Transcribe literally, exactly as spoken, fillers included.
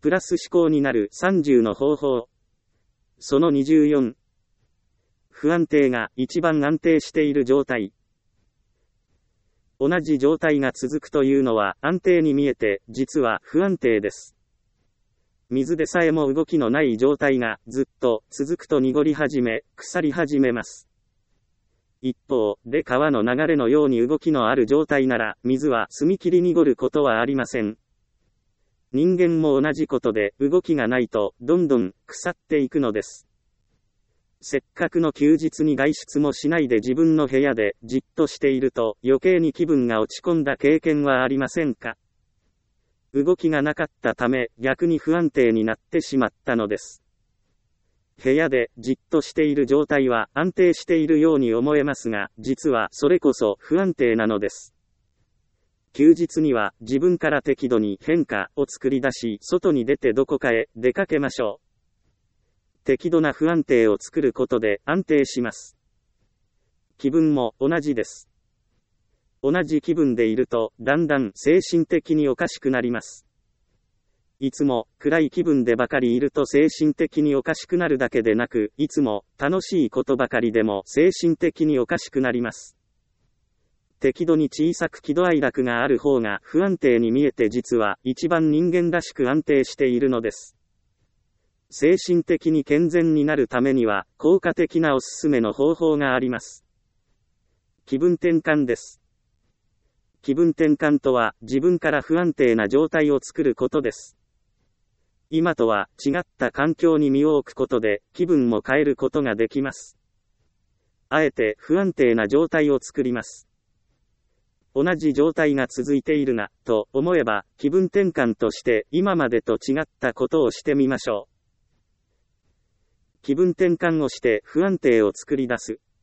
プラス思考になるさんじゅうの方法。そのにじゅうよん。不安定が一番安定している状態。同じ状態が続くというのは安定に見えて、実は不安定です。水でさえも動きのない状態がずっと続くと濁り始め、腐り始めます。一方で川の流れのように動きのある状態なら、水は澄み切り濁ることはありません。人間も同じことで、動きがないと、どんどん腐っていくのです。せっかくの休日に外出もしないで自分の部屋でじっとしていると、余計に気分が落ち込んだ経験はありませんか？動きがなかったため、逆に不安定になってしまったのです。部屋でじっとしている状態は安定しているように思えますが、実はそれこそ不安定なのです。休日には自分から適度に変化を作り出し、外に出てどこかへ出かけましょう。適度な不安定を作ることで安定します。気分も同じです。同じ気分でいると、だんだん精神的におかしくなります。いつも暗い気分でばかりいると精神的におかしくなるだけでなく、いつも楽しいことばかりでも精神的におかしくなります。適度に小さく喜怒哀楽がある方が不安定に見えて実は一番人間らしく安定しているのです。精神的に健全になるためには効果的なおすすめの方法があります。気分転換です。気分転換とは自分から不安定な状態を作ることです。今とは違った環境に身を置くことで気分も変えることができます。あえて不安定な状態を作ります。同じ状態が続いているな、と思えば、気分転換として今までと違ったことをしてみましょう。気分転換をして不安定を作り出す。